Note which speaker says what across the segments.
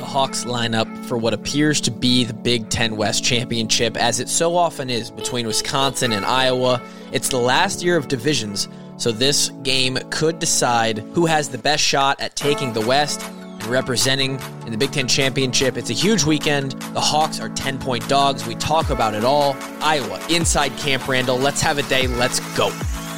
Speaker 1: Hawks line up for what appears to be the Big Ten West Championship, as it so often is between Wisconsin and Iowa. It's the last year of divisions, so this game could decide who has the best shot at taking the West and representing in the Big Ten Championship. It's a huge weekend. The Hawks are 10-point dogs. We talk about it all. Iowa inside Camp Randall. Let's have a day. Let's go.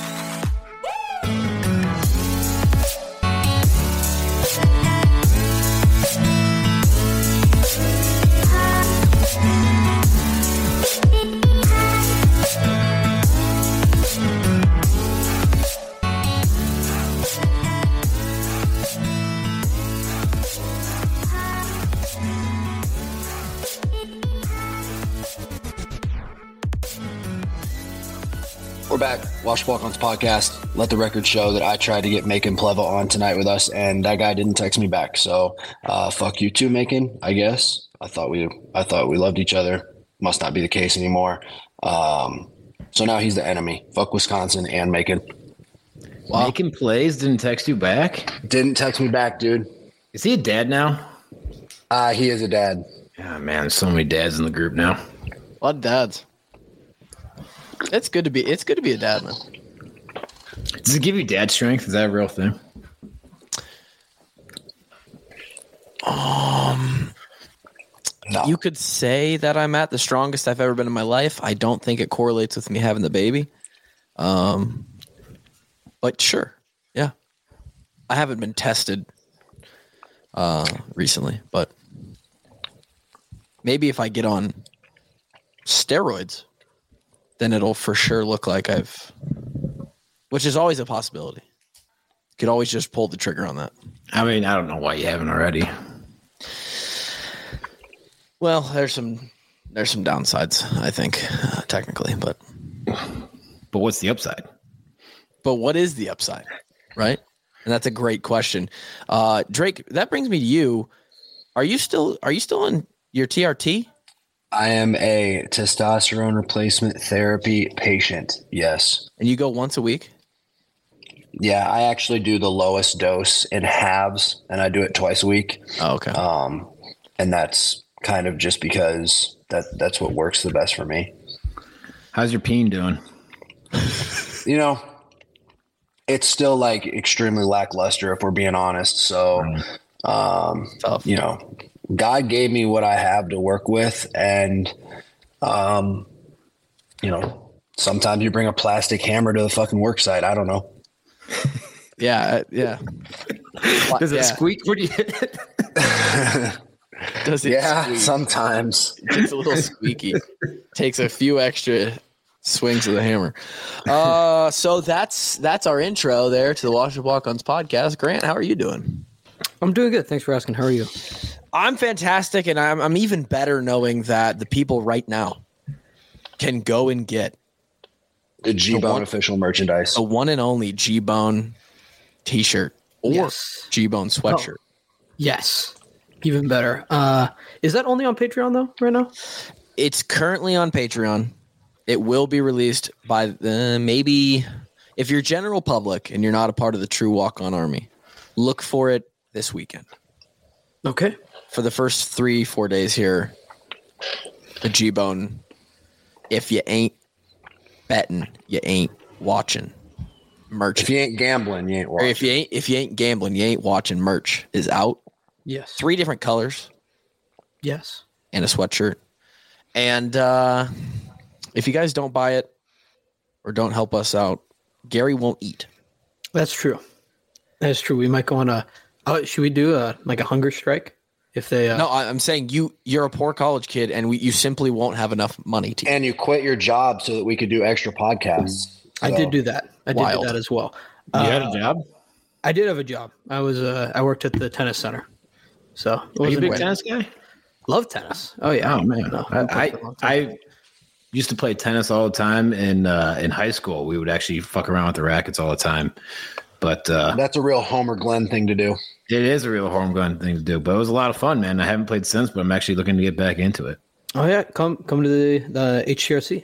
Speaker 2: We're back. Wash Walk-Ons podcast. Let the record show that I tried to get Macon Pleva on tonight with us, and that guy didn't text me back. So, fuck you too, Macon. I guess I thought we loved each other. Must not be the case anymore. So now he's the enemy. Fuck Wisconsin and Macon.
Speaker 3: Wow. Macon plays. Didn't text you back.
Speaker 2: Didn't text me back, dude.
Speaker 3: Is he a dad now?
Speaker 2: He is a dad.
Speaker 3: Yeah, man. There's so many dads in the group now.
Speaker 4: A lot of dads. It's good to be a dad, man.
Speaker 3: Does it give you dad strength? Is that a real thing?
Speaker 2: No.
Speaker 4: You could say that I'm at the strongest I've ever been in my life. I don't think it correlates with me having the baby. But sure. Yeah. I haven't been tested recently, but maybe if I get on steroids, then it'll for sure look like which is always a possibility. You could always just pull the trigger on that.
Speaker 3: I mean, I don't know why you haven't already.
Speaker 4: Well, there's some downsides, I think, technically, but
Speaker 3: what's the upside?
Speaker 4: But what is the upside, right? And that's a great question. Drake, that brings me to you. Are you still on your TRT?
Speaker 2: I am a testosterone replacement therapy patient. Yes.
Speaker 4: And you go once a week?
Speaker 2: Yeah, I actually do the lowest dose in halves, and I do it twice a week.
Speaker 4: Oh, okay.
Speaker 2: And that's kind of just because that's what works the best for me.
Speaker 3: How's your peen doing?
Speaker 2: You know, it's still like extremely lackluster if we're being honest. So, you know, God gave me what I have to work with. And, you know, sometimes you bring a plastic hammer to the fucking work site. I don't know.
Speaker 4: Yeah.
Speaker 3: Does it squeak when you hit it?
Speaker 4: Does it?
Speaker 2: Yeah,
Speaker 4: squeak?
Speaker 2: sometimes.
Speaker 4: It's a little squeaky. Takes a few extra swings of the hammer. So that's our intro there to the Wash Walk-Ons podcast. Grant, how are you doing?
Speaker 5: I'm doing good. Thanks for asking. How are you?
Speaker 4: I'm fantastic, and I'm even better knowing that the people right now can go and get
Speaker 2: The G-Bone official merchandise.
Speaker 4: the one and only G-Bone t-shirt or
Speaker 5: Yes.
Speaker 4: G-Bone sweatshirt.
Speaker 5: Yes. Even better. Is that only on Patreon, though, right now?
Speaker 4: It's currently on Patreon. It will be released by maybe if you're general public and you're not a part of the True Walk-On Army, look for it this weekend.
Speaker 5: Okay.
Speaker 4: For the first 3-4 days here, the G-Bone, if you ain't betting, you ain't watching merch.
Speaker 2: If you ain't gambling, you ain't
Speaker 4: Or
Speaker 2: watching.
Speaker 4: if you ain't gambling, you ain't watching merch is out.
Speaker 5: Yes.
Speaker 4: 3 different colors
Speaker 5: Yes.
Speaker 4: and a sweatshirt. And if you guys don't buy it or don't help us out, Gary won't eat.
Speaker 5: That's true. That's true. We might go on should we do a hunger strike? If they
Speaker 4: No, I'm saying you're a poor college kid, and you simply won't have enough money to.
Speaker 2: And you quit your job so that we could do extra podcasts.
Speaker 5: I did do that. I did
Speaker 4: Wild.
Speaker 5: do that as well.
Speaker 3: You had a job?
Speaker 5: I did have a job. I worked at the tennis center. So it
Speaker 3: Are you a
Speaker 5: wasn't
Speaker 3: big
Speaker 5: bad.
Speaker 3: tennis guy?
Speaker 5: Love tennis. Oh yeah.
Speaker 3: Oh man,
Speaker 5: No,
Speaker 3: I used to play tennis all the time in high school. We would actually fuck around with the rackets all the time. But
Speaker 2: That's a real Homer Glenn thing to do.
Speaker 3: it is a real home gun thing to do. But it was a lot of fun, man. I haven't played since, but I'm actually looking to get back into it.
Speaker 5: Oh yeah, come to the HCRC.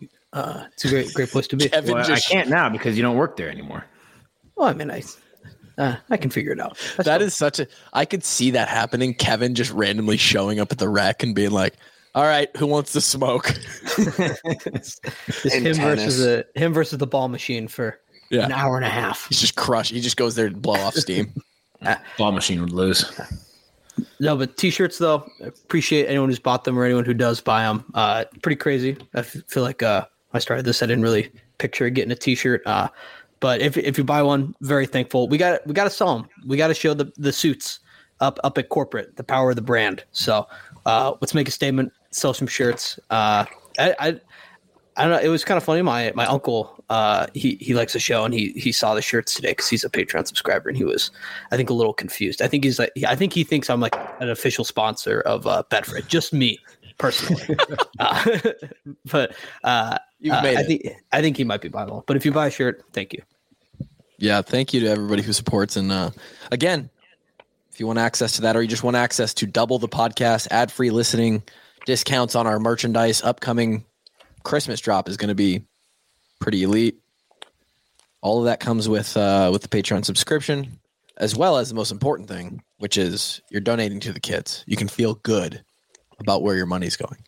Speaker 5: It's a great place to be.
Speaker 4: Kevin
Speaker 3: Well,
Speaker 4: just
Speaker 3: I can't now because you don't work there anymore.
Speaker 5: Well, I mean, I can figure it out.
Speaker 4: That is such a. I could see that happening. Kevin just randomly showing up at the rec and being like, "All right, who wants to smoke?"
Speaker 5: It's him versus the ball machine for an hour and a half.
Speaker 4: He's just crushed. He just goes there to blow off steam.
Speaker 3: Ball machine would lose.
Speaker 5: No, but t-shirts though, appreciate anyone who's bought them or anyone who does buy them. Pretty crazy. I feel like I started this, I didn't really picture getting a t-shirt. But if you buy one, very thankful. We got to sell them. We got to show the suits up at corporate, the power of the brand. So let's make a statement, sell some shirts. I don't know. It was kind of funny. My uncle, he likes the show, and he saw the shirts today because he's a Patreon subscriber, and he was, I think, a little confused. I think he thinks I'm like an official sponsor of Betfred, just me personally. But
Speaker 4: You've made it.
Speaker 5: I think he might be buying one. But if you buy a shirt, thank you.
Speaker 4: Yeah, thank you to everybody who supports. And again, if you want access to that, or you just want access to double the podcast, ad-free listening, discounts on our merchandise, upcoming Christmas drop is going to be pretty elite. All of that comes with the Patreon subscription, as well as the most important thing, which is you're donating to the kids. You can feel good about where your money's going.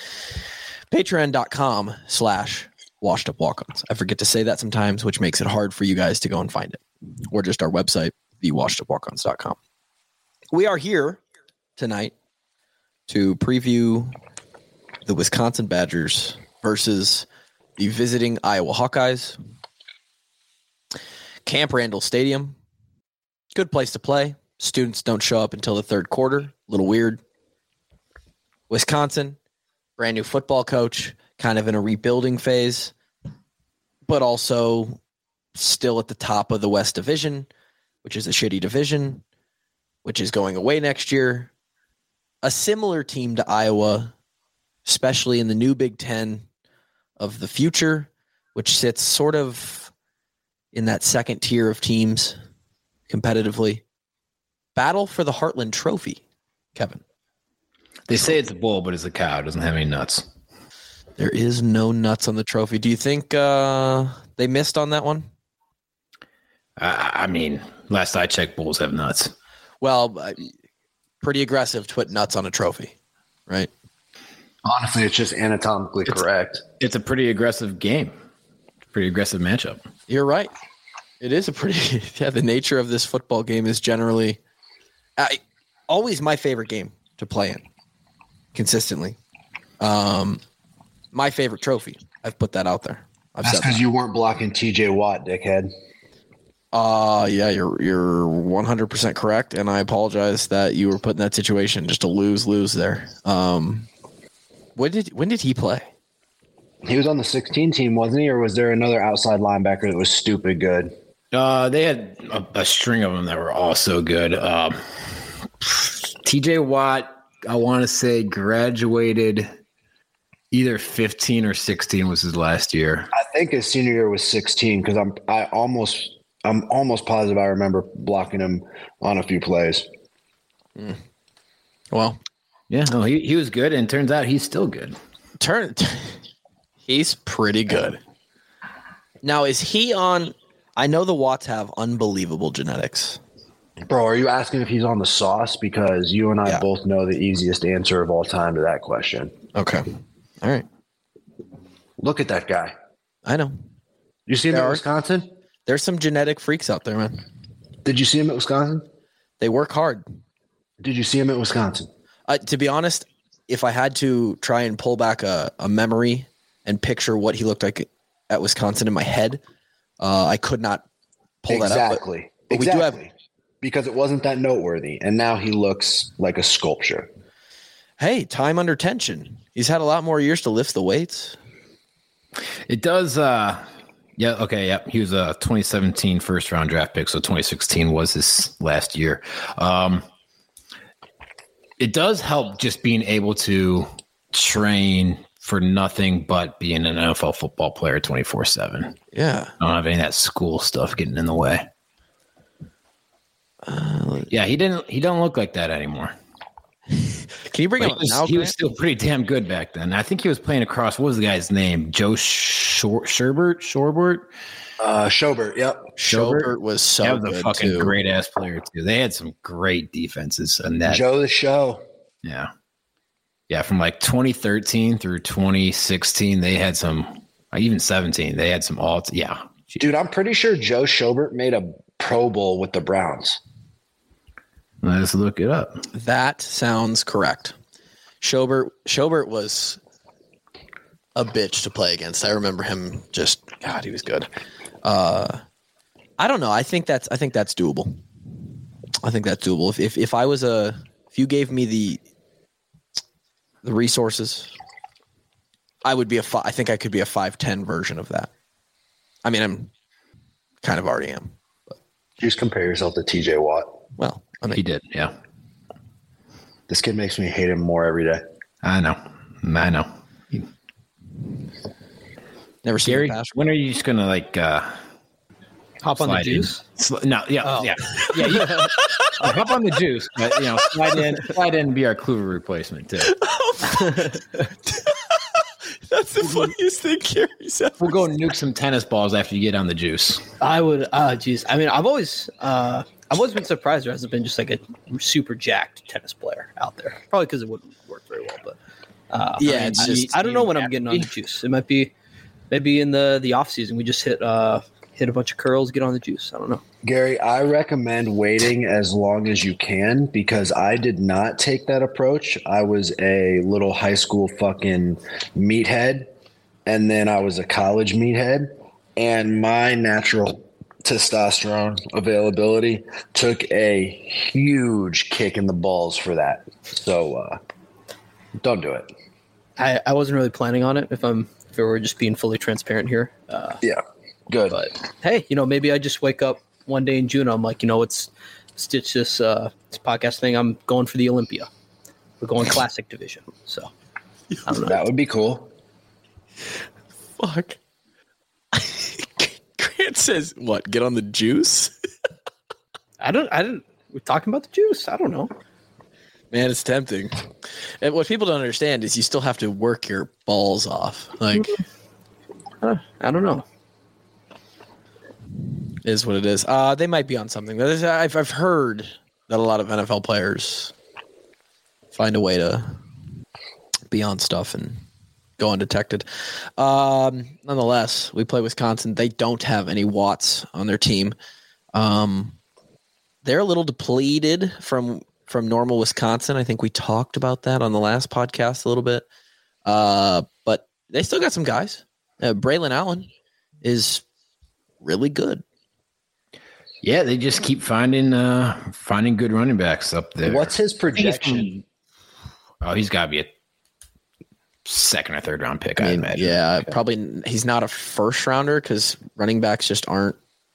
Speaker 4: Patreon.com/washedupwalk-ons. I forget to say that sometimes, which makes it hard for you guys to go and find it. Or just our website, thewashedupwalk-ons.com. We are here tonight to preview the Wisconsin Badgers versus the visiting Iowa Hawkeyes. Camp Randall Stadium. Good place to play. Students don't show up until the third quarter. A little weird. Wisconsin, brand new football coach, kind of in a rebuilding phase, but also still at the top of the West Division, which is a shitty division, which is going away next year. A similar team to Iowa, especially in the new Big Ten of the future, which sits sort of in that second tier of teams competitively. Battle for the Heartland Trophy, Kevin.
Speaker 3: They say it's a bull, but it's a cow. It doesn't have any nuts.
Speaker 4: There is no nuts on the trophy. Do you think they missed on that one?
Speaker 3: I mean, last I checked, bulls have nuts.
Speaker 4: Well, pretty aggressive to put nuts on a trophy, right?
Speaker 2: Honestly, it's just anatomically correct.
Speaker 3: It's a pretty aggressive game. Pretty aggressive matchup.
Speaker 4: You're right. It is a pretty the nature of this football game is generally always my favorite game to play in consistently. My favorite trophy. I've put that out there.
Speaker 2: That's because you weren't blocking TJ Watt, dickhead.
Speaker 4: Yeah, you're 100% correct, and I apologize that you were put in that situation just to lose there. When did he play?
Speaker 2: He was on the 16 team, wasn't he? Or was there another outside linebacker that was stupid good?
Speaker 3: They had a string of them that were all so good. TJ Watt, I want to say, graduated either 15 or 16 was his last year.
Speaker 2: I think his senior year was 16 because I'm almost positive I remember blocking him on a few plays.
Speaker 4: Well,
Speaker 3: yeah, no, he was good, and turns out he's still good.
Speaker 4: He's pretty good. Now, is he on? I know the Watts have unbelievable genetics.
Speaker 2: Bro, are you asking if he's on the sauce? Because you and I both know the easiest answer of all time to that question.
Speaker 4: Okay. All right.
Speaker 2: Look at that guy.
Speaker 4: I know.
Speaker 2: You see him at Wisconsin?
Speaker 4: There's some genetic freaks out there, man.
Speaker 2: Did you see him at Wisconsin?
Speaker 4: They work hard.
Speaker 2: Did you see him at Wisconsin?
Speaker 4: To be honest, if I had to try and pull back a memory and picture what he looked like at Wisconsin in my head, I could not pull that up. But
Speaker 2: Exactly.
Speaker 4: we do have,
Speaker 2: because it wasn't that noteworthy, and now he looks like a sculpture.
Speaker 4: hey, time under tension. He's had a lot more years to lift the weights.
Speaker 3: It does. Yeah. Okay. Yep. He was a 2017 first round draft pick. So 2016 was his last year. It does help just being able to train for nothing but being an NFL football player 24/7.
Speaker 4: Yeah.
Speaker 3: I don't have any of that school stuff getting in the way. Yeah. He don't look like that anymore.
Speaker 4: Can you bring him up now?
Speaker 3: He was still pretty damn good back then. I think he was playing across. What was the guy's name? Joe Sherbert.
Speaker 2: Schobert, yep.
Speaker 4: Schobert was so
Speaker 3: That was a
Speaker 4: good
Speaker 3: fucking
Speaker 4: too.
Speaker 3: great ass player too. They had some great defenses and that.
Speaker 2: Joe the Show.
Speaker 3: Yeah. Yeah, from like 2013 through 2016, they had some, even 17, they had some yeah.
Speaker 2: Dude, I'm pretty sure Joe Schobert made a Pro Bowl with the Browns.
Speaker 3: Let's look it up.
Speaker 4: That sounds correct. Schobert was a bitch to play against. I remember him God, he was good. I don't know. I think that's doable. I think that's doable. If you gave me the resources, I would be I think I could be a 5'10" version of that. I mean, I'm kind of already am. But.
Speaker 2: Just compare yourself to TJ Watt.
Speaker 4: Well, I mean,
Speaker 3: He did, yeah.
Speaker 2: This kid makes me hate him more every day.
Speaker 3: I know.
Speaker 4: never seen
Speaker 3: Gary,
Speaker 4: him pass.
Speaker 3: when are you just gonna like
Speaker 5: Hop on the
Speaker 3: slide in?
Speaker 5: juice.
Speaker 3: No, yeah,
Speaker 5: Oh.
Speaker 3: yeah. Hop on the juice, but slide in and be our Kluver replacement too.
Speaker 4: That's the funniest thing Gary's ever.
Speaker 3: We'll go nuke some tennis balls after you get on the juice.
Speaker 5: I would. Geez. I mean, I've always been surprised there hasn't been just like a super jacked tennis player out there. Probably because it wouldn't work very well. But I don't know when I'm getting on the juice. It might be maybe in the off season. We just hit a bunch of curls, get on the juice. I don't know.
Speaker 2: Gary, I recommend waiting as long as you can because I did not take that approach. I was a little high school fucking meathead, and then I was a college meathead, and my natural testosterone availability took a huge kick in the balls for that. So don't do it.
Speaker 5: I wasn't really planning on it if we're just being fully transparent here.
Speaker 2: Yeah, good.
Speaker 5: But hey, maybe I just wake up one day in June. I'm like, let's stitch this podcast thing. I'm going for the Olympia. We're going classic division. So I don't know.
Speaker 2: That would be cool.
Speaker 4: Fuck. Grant says, "What? Get on the juice?"
Speaker 5: I didn't. We're talking about the juice. I don't know.
Speaker 4: Man, it's tempting. And what people don't understand is you still have to work your balls off. Like,
Speaker 5: I don't know.
Speaker 4: is what it is. They might be on something. I've heard that a lot of NFL players find a way to be on stuff and go undetected. Nonetheless, we play Wisconsin. They don't have any Watts on their team. They're a little depleted from normal Wisconsin. I think we talked about that on the last podcast a little bit. But they still got some guys. Braylon Allen is really good.
Speaker 3: Yeah, they just keep finding good running backs up there.
Speaker 2: What's his projection?
Speaker 3: He's got to be a second or third round pick, I imagine.
Speaker 4: Yeah, probably he's not a first rounder because running backs just aren't.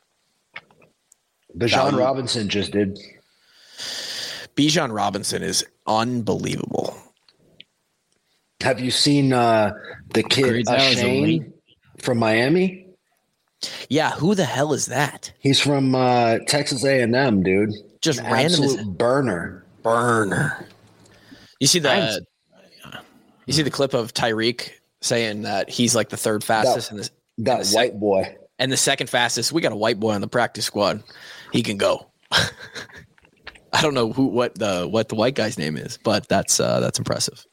Speaker 2: Bijan Robinson just did.
Speaker 4: Bijan Robinson is unbelievable.
Speaker 2: Have you seen the kid Shane from Miami?
Speaker 4: Yeah, who the hell is that?
Speaker 2: He's from Texas A&M, dude.
Speaker 4: Just
Speaker 2: An
Speaker 4: random
Speaker 2: absolute burner.
Speaker 4: You see the clip of Tyreek saying that he's like the third fastest
Speaker 2: That white boy.
Speaker 4: And the second fastest. We got a white boy on the practice squad. He can go. I don't know what the white guy's name is, but that's impressive.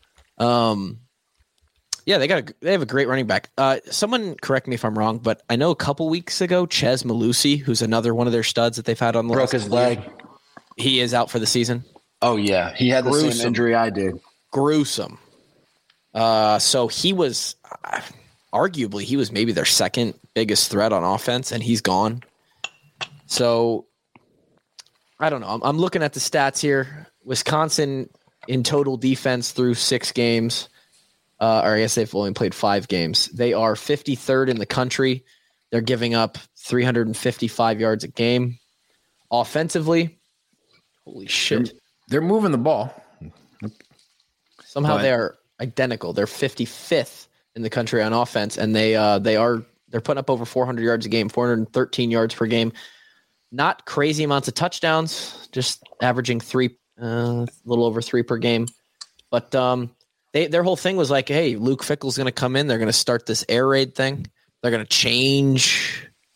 Speaker 4: Yeah, they have a great running back. Someone correct me if I'm wrong, but I know a couple weeks ago, Ches Malusi, who's another one of their studs that they've had on the
Speaker 2: broke his leg.
Speaker 4: He is out for the season.
Speaker 2: Oh yeah, he had the same injury I did.
Speaker 4: Gruesome. So he was arguably he was maybe their second biggest threat on offense, and he's gone. So I don't know. I'm looking at the stats here. Wisconsin in total defense through 6 games. Or I guess they've only played 5 games. They are 53rd in the country. They're giving up 355 yards a game. Offensively, holy shit.
Speaker 3: They're moving the ball.
Speaker 4: Somehow they are identical. They're 55th in the country on offense, and they're putting up over 400 yards a game, 413 yards per game. Not crazy amounts of touchdowns, just averaging 3, a little over 3 per game. But their whole thing was like, hey, Luke Fickell's going to come in. They're going to start this air raid thing. They're going to change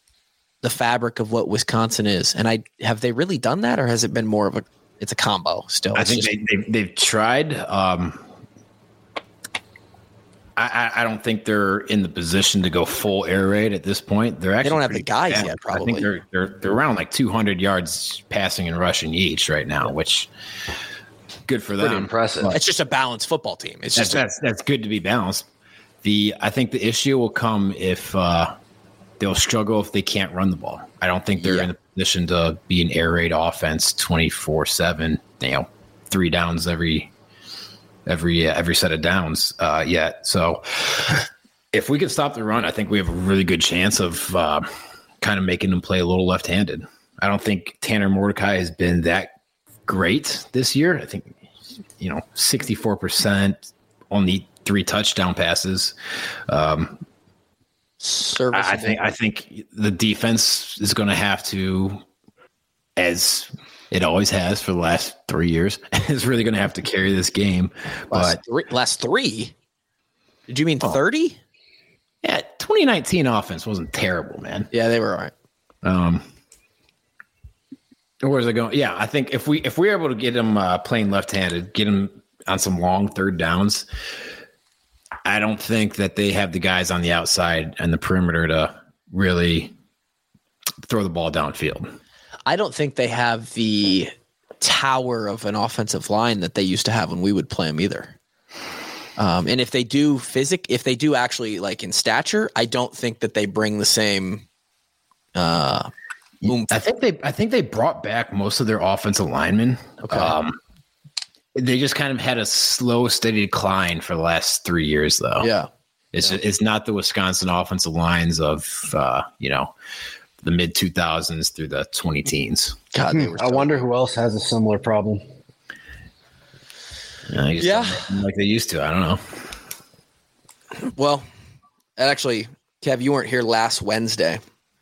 Speaker 4: the fabric of what Wisconsin is. And have they really done that, or has it been more of it's a combo still?
Speaker 3: I think they've tried. I don't think they're in the position to go full air raid at this point. They don't
Speaker 4: have the guys yet. Probably.
Speaker 3: I think they're around like 200 yards passing and rushing each right now, which good for them.
Speaker 2: Pretty impressive.
Speaker 4: It's just a balanced football team. It's just
Speaker 3: that's good to be balanced. I think the issue will come if they'll struggle if they can't run the ball. I don't think they're in a position to be an air raid offense 24/7. 3 downs every set of downs yet. So if we can stop the run, I think we have a really good chance of kind of making them play a little left-handed. I don't think Tanner Mordecai has been that great this year. I think 64%, only 3 touchdown passes. I think the defense is going to have to, as it always has for the last 3 years, is really going to have to carry this game.
Speaker 4: Last three? Did you mean 30?
Speaker 3: Yeah, 2019 offense wasn't terrible, man.
Speaker 4: Yeah, they were all right.
Speaker 3: Where's it going? Yeah, I think if we're able to get him playing left-handed, get him on some long third downs, I don't think that they have the guys on the outside and the perimeter to really throw the ball downfield.
Speaker 4: I don't think they have the tower of an offensive line that they used to have when we would play them either. And if they do actually like in stature, I don't think that they bring the same. I
Speaker 3: think they brought back most of their offensive linemen.
Speaker 4: Okay.
Speaker 3: They just kind of had a slow, steady decline for the last 3 years, though.
Speaker 4: Yeah.
Speaker 3: It's not the Wisconsin offensive lines of, the mid 2000s through the 20 teens.
Speaker 4: God,
Speaker 2: I wonder who else has a similar problem.
Speaker 3: Like they used to. I don't know.
Speaker 4: Well, actually, Kev, you weren't here last Wednesday.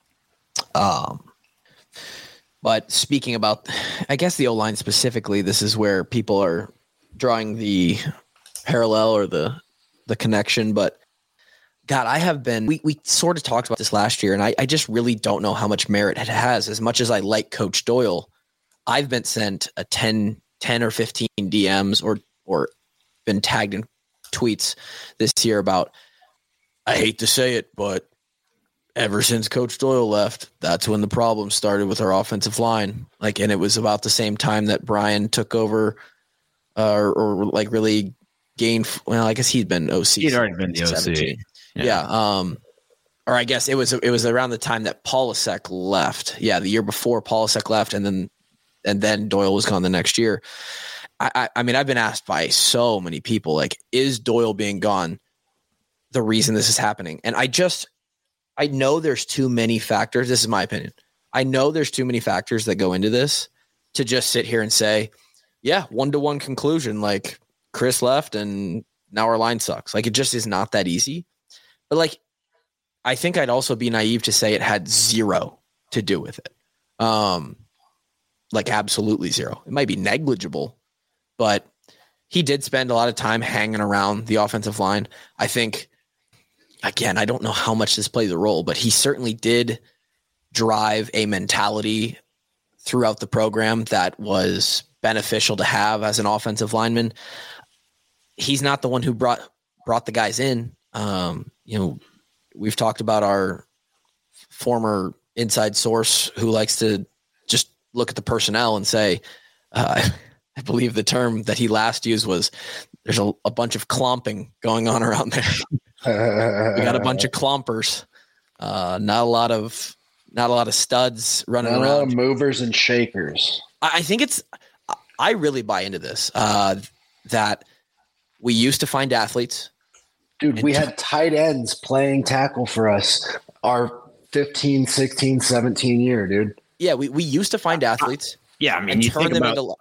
Speaker 4: But speaking about, I guess the O-line specifically, this is where people are drawing the parallel or the connection. But God, I have been, we sort of talked about this last year, and I just really don't know how much merit it has. As much as I like Coach Doyle, I've been sent a 10 or 15 DMs or been tagged in tweets this year about, I hate to say it, but ever since Coach Doyle left, that's when the problem started with our offensive line. And it was about the same time that Brian took over, or really gained. Well, I guess he'd been OC.
Speaker 3: He'd already been the OC.
Speaker 4: Yeah. Or I guess it was around the time that Polasek left. Yeah, the year before Polasek left, and then Doyle was gone the next year. I mean, I've been asked by so many people, is Doyle being gone the reason this is happening? And I know there's too many factors. This is my opinion. I know there's too many factors that go into this to just sit here and say, yeah, 1-to-1 conclusion, Chris left and now our line sucks. It just is not that easy. But I think I'd also be naive to say it had zero to do with it. Absolutely zero. It might be negligible, but he did spend a lot of time hanging around the offensive line. I think, again, I don't know how much this plays a role, but he certainly did drive a mentality throughout the program that was beneficial to have as an offensive lineman. He's not the one who brought the guys in. We've talked about our former inside source who likes to just look at the personnel and say, I believe the term that he last used was, there's a bunch of clomping going on around there. We got a bunch of clompers. Not a lot of studs running around.
Speaker 2: A lot of movers and shakers.
Speaker 4: I think I really buy into this, that we used to find athletes.
Speaker 2: Dude, we had tight ends playing tackle for us our 15, 16, 17 year, dude.
Speaker 4: Yeah, we used to find athletes.
Speaker 3: Yeah, I mean, you think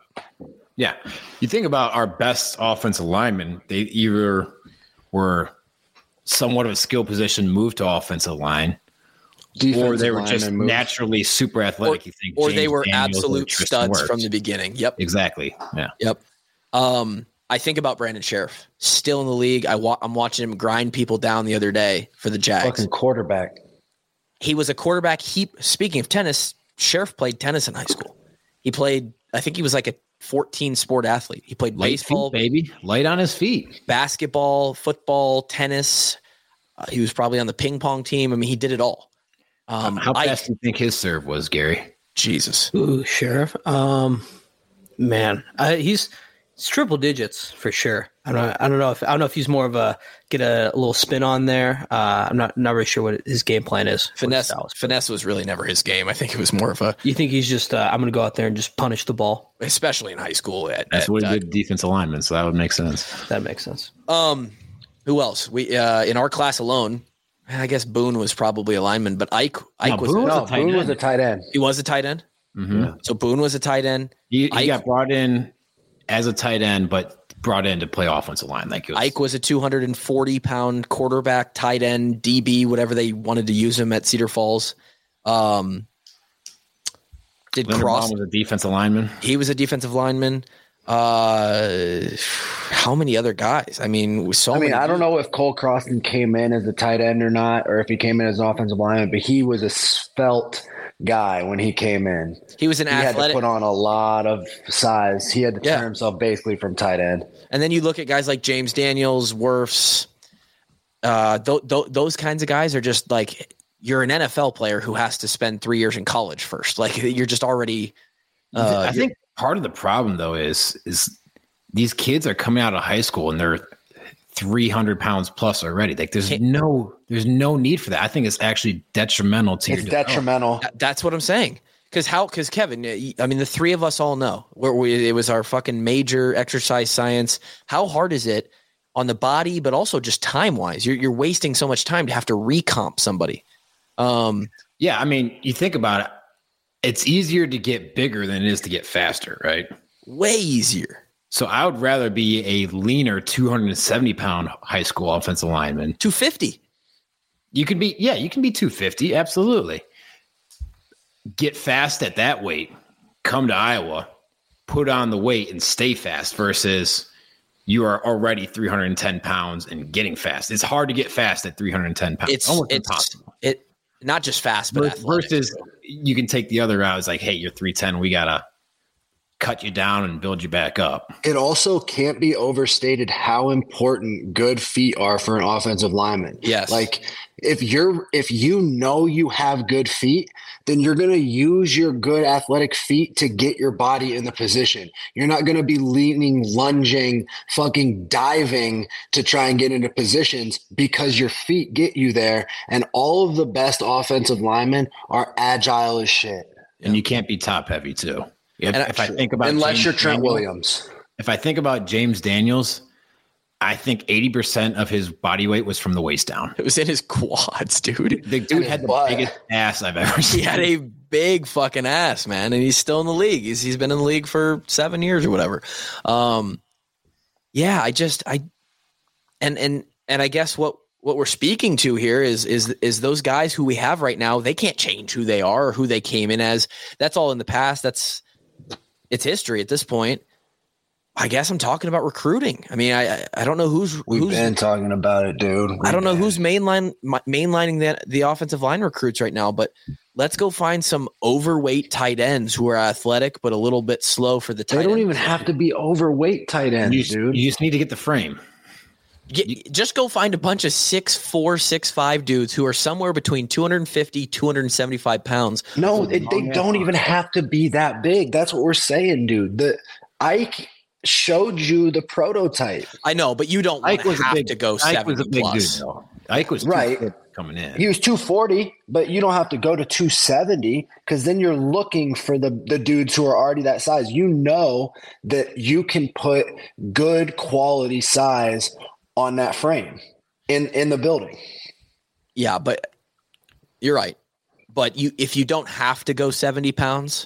Speaker 3: about our best offensive linemen. They either were somewhat of a skill position, moved to offensive line, or they were just naturally super athletic.
Speaker 4: Or they were absolute studs from the beginning. Yep,
Speaker 3: exactly. Yeah.
Speaker 4: Yep. I think about Brandon Sheriff, still in the league. I'm watching him grind people down the other day for the Jags.
Speaker 2: Fucking quarterback.
Speaker 4: he was a quarterback. Speaking of tennis, Sheriff played tennis in high school. He played, I think he was like a 14 sport athlete. He played baseball,
Speaker 3: baby, light on his feet,
Speaker 4: basketball, football, tennis. He was probably on the ping pong team. I mean, he did it all.
Speaker 3: How fast do you think his serve was, Gary?
Speaker 4: Jesus.
Speaker 5: Ooh, Sheriff. Man, he's triple digits for sure. I don't know if he's more of a get a little spin on there. I'm not really sure what his game plan is.
Speaker 4: Finesse was really never his game. I think it was more of a.
Speaker 5: You think he's just I'm going to go out there and just punish the ball,
Speaker 4: especially in high school.
Speaker 3: That's what he did, defensive lineman. So that would make sense.
Speaker 5: That makes sense.
Speaker 4: Who else? We in our class alone, I guess Boone was probably a lineman, but Ike
Speaker 2: Boone was a tight end.
Speaker 4: He was a tight end.
Speaker 3: Mm-hmm.
Speaker 4: Yeah. So Boone was a tight end.
Speaker 3: He got brought in as a tight end, but brought in to play offensive line. Ike
Speaker 4: was a 240-pound quarterback, tight end, DB, whatever they wanted to use him at Cedar Falls.
Speaker 3: Cross was a defensive lineman.
Speaker 4: He was a defensive lineman. How many other guys? I mean,
Speaker 2: I don't know if Cole Croston came in as a tight end or not, or if he came in as an offensive lineman, but he was a svelte guy when he came in.
Speaker 4: He was athletic.
Speaker 2: Had to put on a lot of size. He had to turn himself basically from tight end.
Speaker 4: And then you look at guys like James Daniels, Wirfs, those kinds of guys are just like, you're an NFL player who has to spend 3 years in college first. Like, you're just already.
Speaker 3: I think part of the problem though is these kids are coming out of high school and they're 300 pounds plus already. Like there's no need for that. I think it's actually detrimental to
Speaker 2: It's detrimental.
Speaker 4: That's what I'm saying. Because Kevin, I mean, the three of us all know it was our fucking major exercise science. How hard is it on the body, but also just time wise? You're wasting so much time to have to recomp somebody.
Speaker 3: Yeah, I mean, you think about it. It's easier to get bigger than it is to get faster, right?
Speaker 4: Way easier.
Speaker 3: So I would rather be a leaner 270-pound high school offensive lineman.
Speaker 4: 250.
Speaker 3: You can be 250, absolutely. Get fast at that weight, come to Iowa, put on the weight and stay fast versus you are already 310 pounds and getting fast. It's hard to get fast at 310 pounds.
Speaker 4: It's almost impossible. Not just fast, but
Speaker 3: versus you can take the other route. It's like, hey, you're 310. We got to cut you down and build you back up.
Speaker 2: It also can't be overstated how important good feet are for an offensive lineman.
Speaker 4: Yes.
Speaker 2: Like if you know you have good feet, then you're going to use your good athletic feet to get your body in the position. You're not going to be leaning, lunging, fucking diving to try and get into positions because your feet get you there. And all of the best offensive linemen are agile as shit.
Speaker 3: And you can't be top heavy too. If I think about
Speaker 2: unless you're Trent Williams.
Speaker 3: If I think about James Daniels, I think 80% of his body weight was from the waist down.
Speaker 4: It was in his quads, dude.
Speaker 3: The dude had the biggest ass I've ever seen.
Speaker 4: He had a big fucking ass, man, and he's still in the league. He's been in the league for 7 years or whatever. Yeah, I guess what we're speaking to here is those guys who we have right now. They can't change who they are or who they came in as. That's all in the past. It's history at this point. I guess I'm talking about recruiting. I mean, I don't know who's
Speaker 2: been talking about it, dude.
Speaker 4: I don't know who's mainlining the offensive line recruits right now, but let's go find some overweight tight ends who are athletic but a little bit slow for the tight ends.
Speaker 2: They don't even have to be overweight tight ends, dude.
Speaker 3: You just need to get the frame.
Speaker 4: Just go find a bunch of 6'4", 6'5" dudes who are somewhere between 250, 275 pounds.
Speaker 2: No, they don't even have to be that big. That's what we're saying, dude. Ike showed you the prototype.
Speaker 4: I know, but you don't have to go 70
Speaker 3: Ike was a big
Speaker 4: plus.
Speaker 3: Dude, though. Ike was
Speaker 2: right
Speaker 3: coming in.
Speaker 2: He was 240, but you don't have to go to 270 because then you're looking for the dudes who are already that size. You know that you can put good quality size on that frame in the building.
Speaker 4: Yeah, but you're right. But if you don't have to go 70 pounds,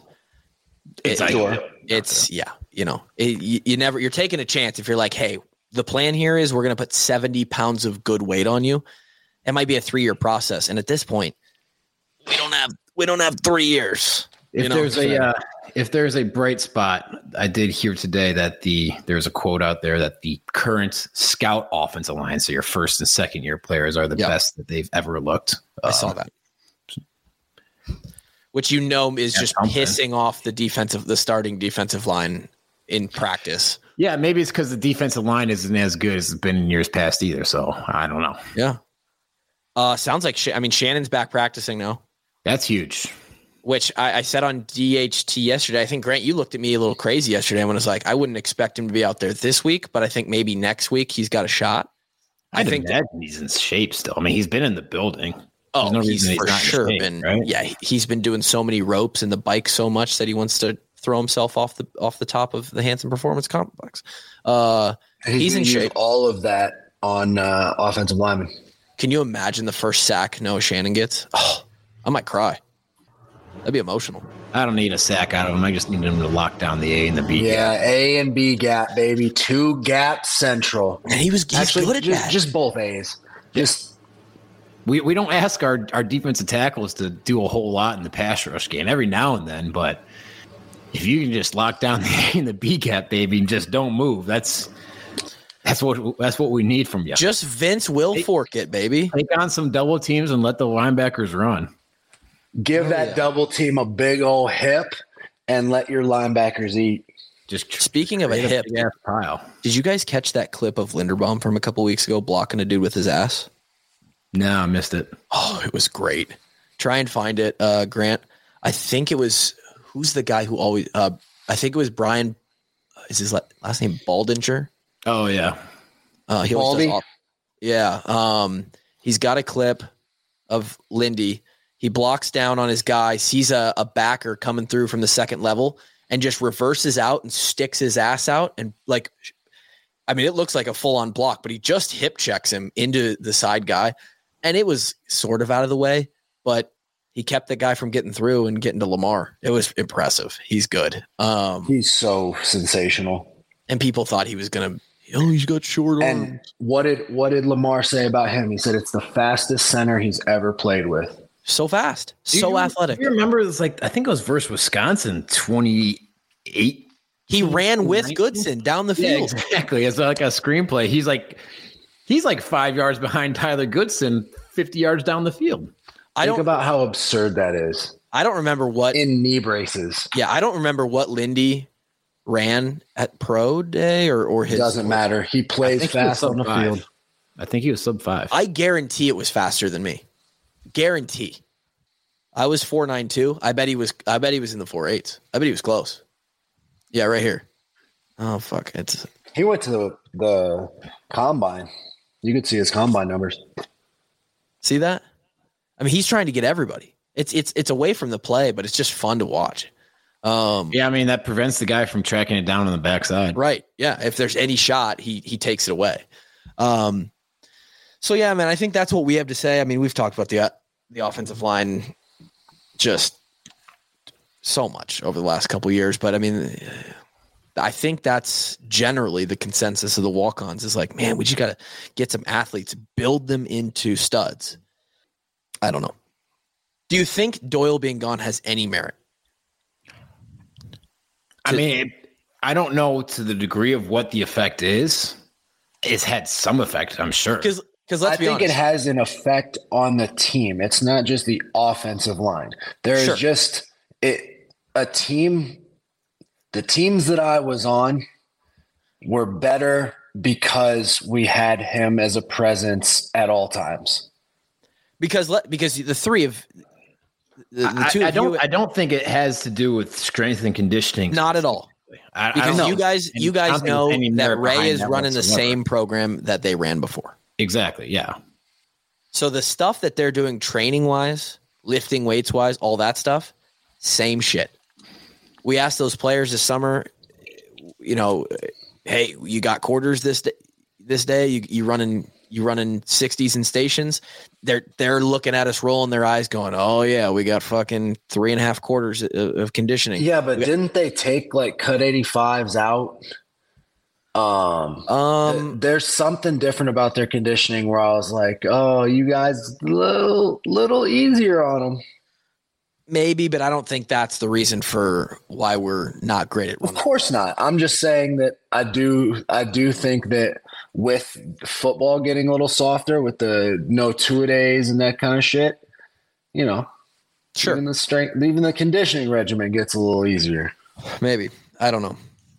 Speaker 4: you're taking a chance. If you're like, hey, the plan here is we're going to put 70 pounds of good weight on you. It might be a 3-year process. And at this point, we don't have 3 years.
Speaker 3: If there's a bright spot, I did hear today that there's a quote out there that the current scout offensive line, so your first and second year players, are the best that they've ever looked.
Speaker 4: I saw that. which is just
Speaker 3: something.
Speaker 4: pissing off the starting defensive line in practice.
Speaker 3: Yeah, maybe it's because the defensive line isn't as good as it's been in years past either. So I don't know.
Speaker 4: Yeah. Sounds like Shannon's back practicing now.
Speaker 3: That's huge.
Speaker 4: Which I said on DHT yesterday. I think, Grant, you looked at me a little crazy yesterday when I was like, I wouldn't expect him to be out there this week, but I think maybe next week he's got a shot.
Speaker 3: I think he's in shape still. I mean, he's been in the building.
Speaker 4: Oh, no, he's for sure been. Right? Yeah, he's been doing so many ropes and the bike so much that he wants to throw himself off the top of the Hanson Performance Complex. He's in shape.
Speaker 2: All of that on offensive linemen.
Speaker 4: Can you imagine the first sack Noah Shannon gets? Oh, I might cry. That'd be emotional.
Speaker 3: I don't need a sack out of him. I just need him to lock down the A and the B.
Speaker 2: Yeah, A and B gap, baby. 2 gap central.
Speaker 4: And he's actually good at that.
Speaker 2: Just both A's.
Speaker 3: We don't ask our defensive tackles to do a whole lot in the pass rush game every now and then, but if you can just lock down the A and the B gap, baby, and just don't move, that's what we need from you.
Speaker 4: Just Vince Wilfork it, baby.
Speaker 3: Take on some double teams and let the linebackers run.
Speaker 2: Give that double team a big old hip and let your linebackers eat.
Speaker 4: Just speaking of a hip,
Speaker 3: pile.
Speaker 4: Did you guys catch that clip of Linderbaum from a couple weeks ago blocking a dude with his ass?
Speaker 3: No, I missed it.
Speaker 4: Oh, it was great. Try and find it, Grant. I think it was who's the guy who always? I think it was Brian. Is his last name Baldinger?
Speaker 3: Oh yeah.
Speaker 4: He always does. Yeah. He's got a clip of Lindy. He blocks down on his guy, sees a backer coming through from the second level, and just reverses out and sticks his ass out. And it looks like a full-on block, but he just hip checks him into the side guy. And it was sort of out of the way, but he kept the guy from getting through and getting to Lamar. It was impressive. He's good.
Speaker 2: He's so sensational.
Speaker 4: And people thought he was going to, he's got short arms.
Speaker 2: And what did Lamar say about him? He said it's the fastest center he's ever played with.
Speaker 4: So fast, so athletic.
Speaker 3: Do you remember this? I think it was versus Wisconsin, 28.
Speaker 4: He ran with Goodson down the field.
Speaker 3: Yeah, exactly. It's like a screenplay. He's like 5 yards behind Tyler Goodson, 50 yards down the field.
Speaker 2: Think about how absurd that is.
Speaker 4: I don't remember what
Speaker 2: in knee braces.
Speaker 4: Yeah, I don't remember what Lindy ran at pro day or his.
Speaker 2: Doesn't matter. He plays fast on the field.
Speaker 3: I think he was sub 5.
Speaker 4: I guarantee it was faster than me. Guarantee. I was 4.92. I bet he was in the 4.8s. I bet he was close. Yeah, right here. Oh fuck!
Speaker 2: He went to the combine. You could see his combine numbers.
Speaker 4: See that? I mean, he's trying to get everybody. It's away from the play, but it's just fun to watch.
Speaker 3: Yeah, I mean that prevents the guy from tracking it down on the backside.
Speaker 4: Right. Yeah. If there's any shot, he takes it away. So yeah, man, I think that's what we have to say. I mean, we've talked about the offensive line just so much over the last couple of years, but I mean, I think that's generally the consensus of the walk-ons is like, man, we just got to get some athletes, build them into studs. I don't know. Do you think Doyle being gone has any merit?
Speaker 3: I mean, I don't know to the degree of what the effect is. It's had some effect, I'm sure.
Speaker 4: Because let's be honest.
Speaker 2: I think it has an effect on the team. It's not just the offensive line. There is just a team. The teams that I was on were better because we had him as a presence at all times.
Speaker 4: Because the three of the two.
Speaker 3: I don't think it has to do with strength and conditioning.
Speaker 4: Not at all. Because you guys know that Ray is running the same program that they ran before.
Speaker 3: Exactly. Yeah.
Speaker 4: So the stuff that they're doing training wise, lifting weights wise, all that stuff, same shit. We asked those players this summer, hey, you got quarters this day, you running 60s and stations. They're looking at us rolling their eyes going, oh yeah, we got fucking 3.5 quarters of conditioning.
Speaker 2: Yeah. But didn't they take cut 85s out? There's something different about their conditioning where I was like, oh, you guys little easier on them.
Speaker 4: Maybe, but I don't think that's the reason for why we're not great at running.
Speaker 2: Of course not. I'm just saying that I do think that with football getting a little softer with the no two-a-days and that kind of shit,
Speaker 4: Sure.
Speaker 2: Even the conditioning regimen gets a little easier.
Speaker 4: Maybe. I don't know.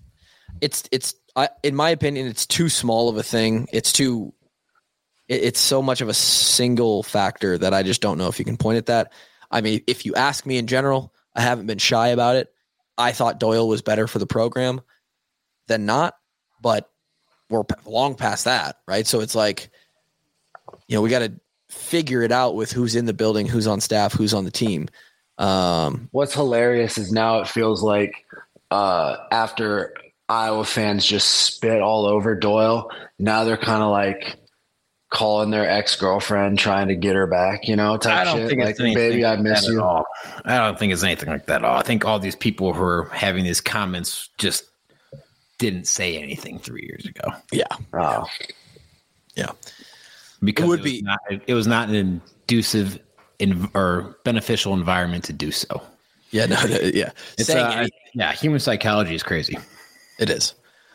Speaker 4: In my opinion, it's too small of a thing. It's so much of a single factor that I just don't know if you can point at that. I mean, if you ask me in general, I haven't been shy about it. I thought Doyle was better for the program than not, but we're long past that, right? So it's like, we got to figure it out with who's in the building, who's on staff, who's on the team.
Speaker 2: What's hilarious is now it feels like after Iowa fans just spit all over Doyle, now they're kind of like calling their ex-girlfriend, trying to get her back, type
Speaker 3: I don't
Speaker 2: shit.
Speaker 3: think
Speaker 2: Like,
Speaker 3: it's anything
Speaker 2: baby, I miss
Speaker 3: like that
Speaker 2: you.
Speaker 3: at all. I don't think it's anything like that at all. I think all these people who are having these comments just didn't say anything 3 years ago.
Speaker 4: Yeah.
Speaker 2: Oh.
Speaker 4: Yeah.
Speaker 3: Because it was not an inducive or beneficial environment to do so.
Speaker 4: Yeah. No. Yeah.
Speaker 3: It's human psychology is crazy.
Speaker 4: It is.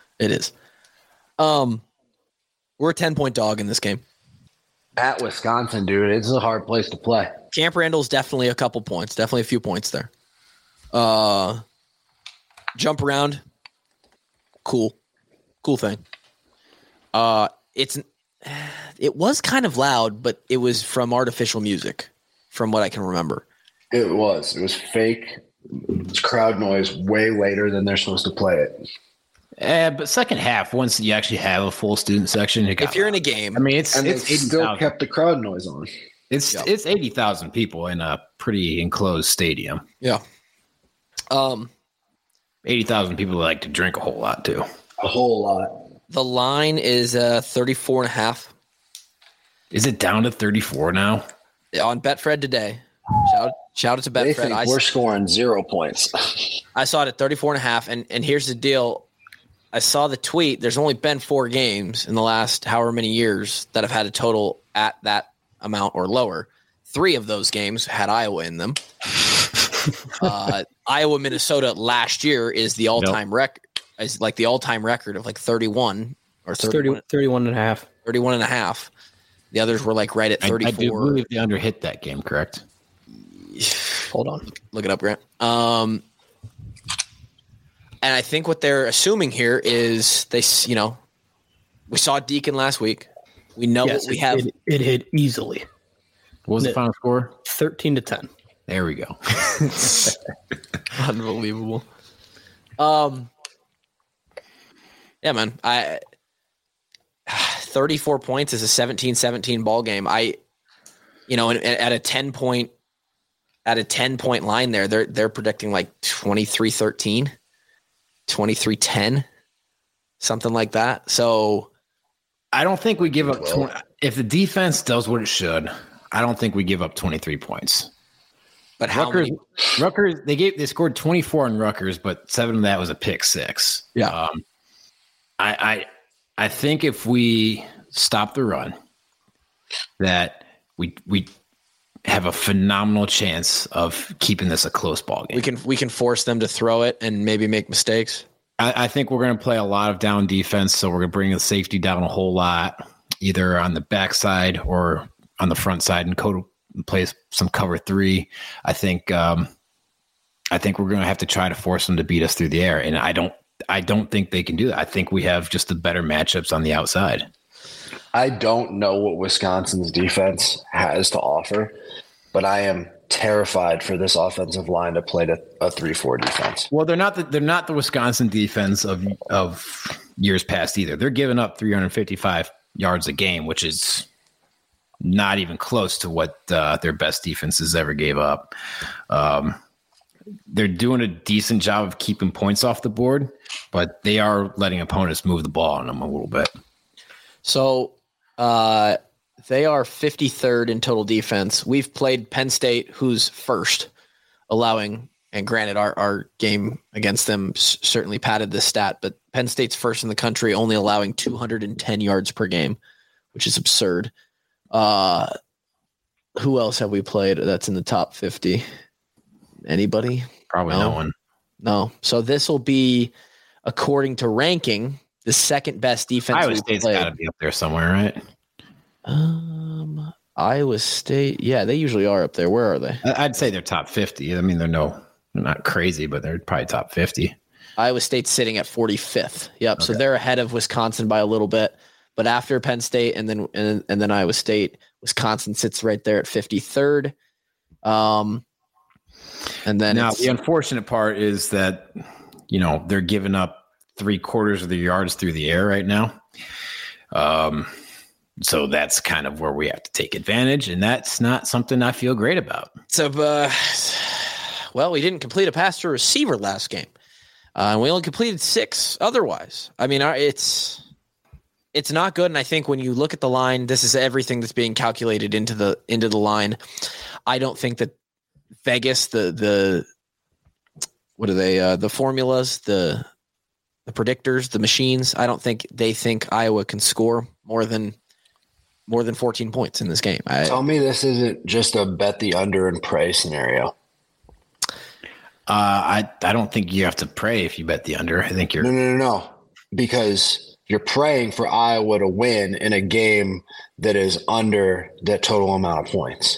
Speaker 4: We're a 10-point dog in this game.
Speaker 2: At Wisconsin, dude, it's a hard place to play.
Speaker 4: Camp Randall's definitely a couple points, definitely a few points there. Jump around, cool thing. It was kind of loud, but it was from artificial music, from what I can remember.
Speaker 2: It was fake. It's crowd noise way later than they're supposed to play it.
Speaker 3: But second half, once you actually have a full student section,
Speaker 4: if you're in a game,
Speaker 3: I mean, it's
Speaker 2: they
Speaker 3: 80,000.
Speaker 2: still kept the crowd noise on.
Speaker 3: It's 80,000 people in a pretty enclosed stadium.
Speaker 4: Yeah.
Speaker 3: 80,000 people like to drink a whole lot too.
Speaker 2: A whole lot.
Speaker 4: The line is 34.5.
Speaker 3: Is it down to 34 now?
Speaker 4: On Betfred today. Shout out to Betfred.
Speaker 2: They think we're scoring 0 points.
Speaker 4: I saw it at 34.5, and here's the deal. I saw the tweet. There's only been 4 games in the last however many years that have had a total at that amount or lower. 3 of those games had Iowa in them. Iowa, Minnesota last year is the all-time record. Is like the all-time record of like 31 or
Speaker 5: 31 and a half.
Speaker 4: 31 and a half. The others were like right at 34.
Speaker 3: I do believe they under hit that game, correct?
Speaker 4: Hold on. Look it up, Grant. And I think what they're assuming here is we saw Deacon last week. We know what we have.
Speaker 5: It hit easily.
Speaker 3: What was the final score?
Speaker 5: 13-10.
Speaker 3: There we go.
Speaker 4: Unbelievable. Yeah, man. 34 points is a 17-17 ball game. At a 10-point line there, they're predicting like 23-13, 23-10, something like that. So
Speaker 3: I don't think we give up 20. If the defense does what it should, I don't think we give up 23 points.
Speaker 4: But how
Speaker 3: Rutgers, they scored 24 on Rutgers, but 7 of that was a pick 6.
Speaker 4: Yeah.
Speaker 3: I think if we stop the run, that we have a phenomenal chance of keeping this a close ball game.
Speaker 4: we can force them to throw it and maybe make mistakes.
Speaker 3: I think we're going to play a lot of down defense, so we're going to bring the safety down a whole lot, either on the backside or on the front side, and play some cover 3. I think we're going to have to try to force them to beat us through the air, and I don't think they can do that. I think we have just the better matchups on the outside.
Speaker 2: I don't know what Wisconsin's defense has to offer, but I am terrified for this offensive line to play a 3-4 defense.
Speaker 3: Well, they're not the Wisconsin defense of years past either. They're giving up 355 yards a game, which is not even close to what their best defenses ever gave up. They're doing a decent job of keeping points off the board, but they are letting opponents move the ball on them a little bit.
Speaker 4: So they are 53rd in total defense. We've played Penn State, who's first, allowing, and granted, our game against them certainly padded this stat, but Penn State's first in the country, only allowing 210 yards per game, which is absurd. Who else have we played that's in the top 50? Anybody?
Speaker 3: Probably no one.
Speaker 4: No. So this will be, according to ranking, the second best defense
Speaker 3: Iowa
Speaker 4: we've
Speaker 3: State's
Speaker 4: played.
Speaker 3: got to be up there somewhere, right?
Speaker 4: Iowa State. Yeah, they usually are up there. Where are they?
Speaker 3: I'd say they're top 50. I mean, they're not crazy, but they're probably top 50.
Speaker 4: Iowa State's sitting at 45th. Yep.
Speaker 3: Okay.
Speaker 4: So they're ahead of Wisconsin by a little bit. But after Penn State and then Iowa State, Wisconsin sits right there at 53rd. And then
Speaker 3: now the unfortunate part is that, they're giving up 3/4 of their yards through the air right now. So that's kind of where we have to take advantage. And that's not something I feel great about.
Speaker 4: So, we didn't complete a pass to receiver last game. And we only completed 6 otherwise. I mean, it's not good. And I think when you look at the line, this is everything that's being calculated into the line. I don't think that Vegas, the what are they? The formulas, the predictors, the machines. I don't think they think Iowa can score more than 14 points in this game.
Speaker 2: Tell me this isn't just a bet the under and pray scenario.
Speaker 3: I don't think you have to pray if you bet the under. I think you're
Speaker 2: no, because you're praying for Iowa to win in a game that is under that total amount of points.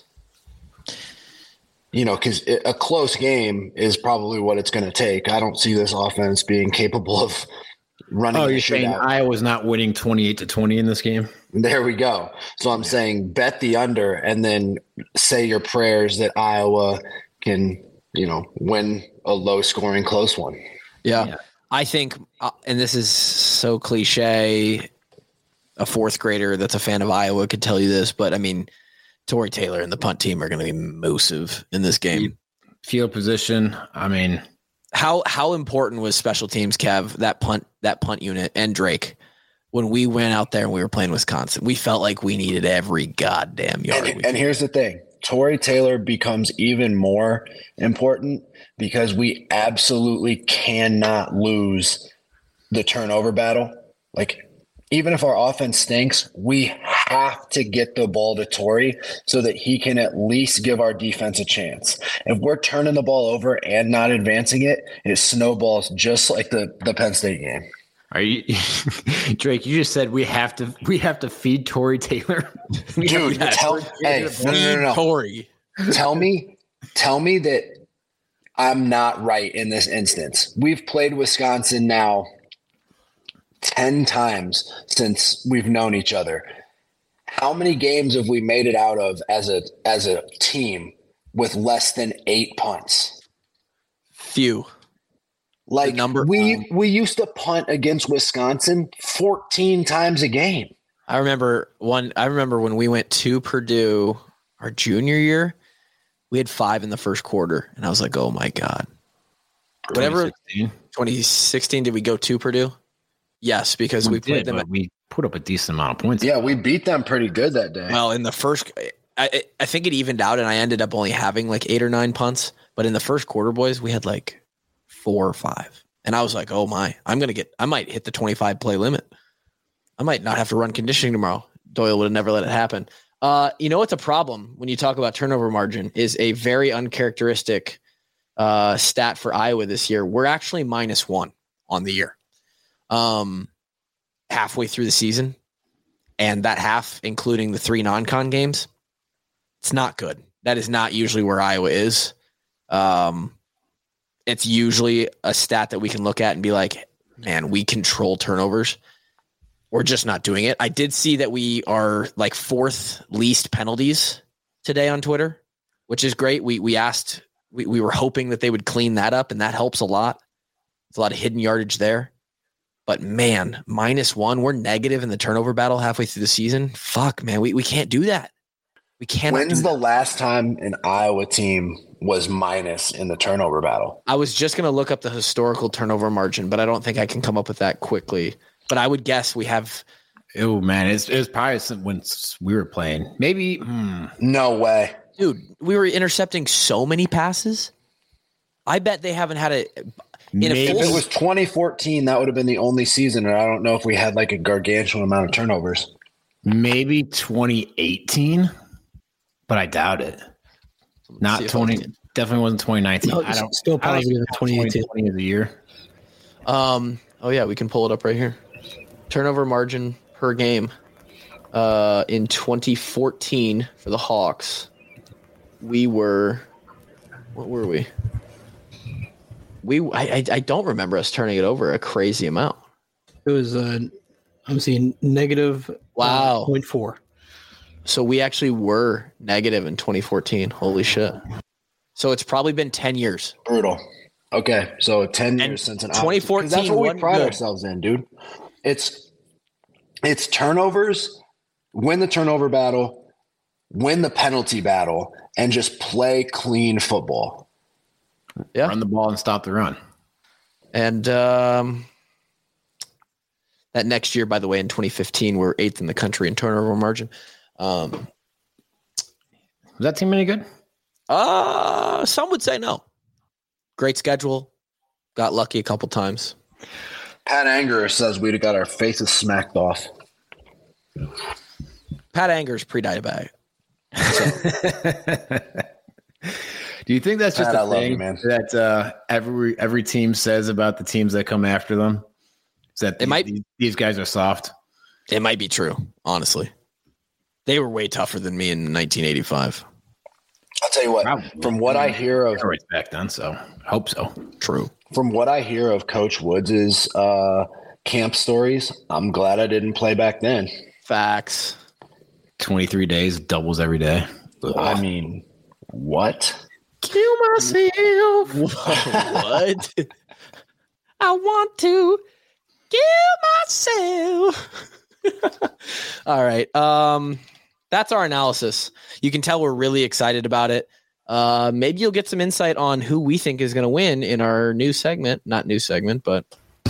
Speaker 2: Because a close game is probably what it's going to take. I don't see this offense being capable of running.
Speaker 3: Oh, you're saying Iowa's not winning 28-20 in this game?
Speaker 2: There we go. So I'm saying bet the under and then say your prayers that Iowa can, win a low-scoring close one.
Speaker 4: Yeah. I think, and this is so cliche, a fourth grader that's a fan of Iowa could tell you this, but I mean, Tory Taylor and the punt team are going to be massive in this game.
Speaker 3: Field position. I mean,
Speaker 4: how important was special teams, Kev, that punt unit and Drake when we went out there and we were playing Wisconsin? We felt like we needed every goddamn yard.
Speaker 2: And here's the thing. Tory Taylor becomes even more important because we absolutely cannot lose the turnover battle. Like, even if our offense stinks, we have to get the ball to Tory so that he can at least give our defense a chance. If we're turning the ball over and not advancing it, it snowballs just like the Penn State game.
Speaker 3: Are you Drake? You just said we have to feed Tory Taylor.
Speaker 2: Dude, no.
Speaker 4: Tory.
Speaker 2: Tell me that I'm not right in this instance. We've played Wisconsin now 10 times since we've known each other. How many games have we made it out of as a team with less than 8 punts?
Speaker 4: Few.
Speaker 2: Like we used to punt against Wisconsin 14 times a game.
Speaker 4: I remember when we went to Purdue our junior year, we had 5 in the first quarter, and I was like, "Oh my god!" 2016, did we go to Purdue? Yes, because we played them.
Speaker 3: We put up a decent amount of points.
Speaker 2: Yeah, we beat them pretty good that day.
Speaker 4: Well, in the first, I think it evened out, and I ended up only having like 8 or 9 punts. But in the first quarter, boys, we had like 4 or 5, and I was like, "Oh my, I might hit the 25 play limit. I might not have to run conditioning tomorrow." Doyle would have never let it happen. What's a problem when you talk about turnover margin is a very uncharacteristic stat for Iowa this year. We're actually -1 on the year. Halfway through the season, and that half including the 3 non-con games, it's not good. That is not usually where Iowa is. It's usually a stat that we can look at and be like, man, we control turnovers. We're just not doing it. I did see that we are like 4th least penalties today on Twitter, which is great. We were hoping that they would clean that up, and that helps a lot. There's a lot of hidden yardage there. But man, -1, we're negative in the turnover battle halfway through the season. Fuck, man, we can't do that. We can't.
Speaker 2: When's the last time an Iowa team was minus in the turnover battle?
Speaker 4: I was just going to look up the historical turnover margin, but I don't think I can come up with that quickly. But I would guess we have.
Speaker 3: Oh man, it was probably when we were playing. Maybe.
Speaker 2: No way,
Speaker 4: dude. We were intercepting so many passes. I bet they haven't had a.
Speaker 2: If it was 2014, that would have been the only season, and I don't know if we had like a gargantuan amount of turnovers.
Speaker 3: Maybe 2018, but I doubt it. Not 20. Definitely wasn't 2019.
Speaker 5: No, I don't. Still positive in 2018
Speaker 3: of the year.
Speaker 4: Oh yeah, we can pull it up right here. Turnover margin per game. in 2014 for the Hawks, we were – what were we? I don't remember us turning it over a crazy amount.
Speaker 5: It was I'm seeing negative
Speaker 4: Wow.
Speaker 5: 0.4.
Speaker 4: So we actually were negative in 2014. Holy shit. So it's probably been 10 years.
Speaker 2: Brutal. Okay, so 10 years since an
Speaker 4: 2014
Speaker 2: that's what we
Speaker 4: wasn't
Speaker 2: pride
Speaker 4: good.
Speaker 2: ourselves in, dude. It's turnovers, win the turnover battle, win the penalty battle, and just play clean football.
Speaker 4: Yeah.
Speaker 3: Run the ball and stop the run.
Speaker 4: And that next year, by the way, in 2015, we're 8th in the country in turnover margin.
Speaker 3: Was that team any good?
Speaker 4: Some would say no. Great schedule. Got lucky a couple times.
Speaker 2: Pat Anger says we'd have got our faces smacked off.
Speaker 4: Pat Anger's pre-diabetic.
Speaker 3: Do you think that's just
Speaker 2: Pat, I
Speaker 3: a
Speaker 2: love
Speaker 3: thing
Speaker 2: you, man.
Speaker 3: that every team says about the teams that come after them? Is that these guys are soft?
Speaker 4: It might be true, honestly. They were way tougher than me in 1985.
Speaker 2: I'll tell you what,
Speaker 3: Probably.
Speaker 2: from what I hear of
Speaker 3: Steroids back then, so hope so.
Speaker 4: True.
Speaker 2: from what I hear of Coach Woods' camp stories, I'm glad I didn't play back then.
Speaker 4: Facts.
Speaker 3: 23 days, doubles every day.
Speaker 2: I mean, what?
Speaker 4: Kill myself. What? I want to kill myself. All right. That's our analysis. You can tell we're really excited about it. Maybe you'll get some insight on who we think is going to win in our new segment. Not new segment, but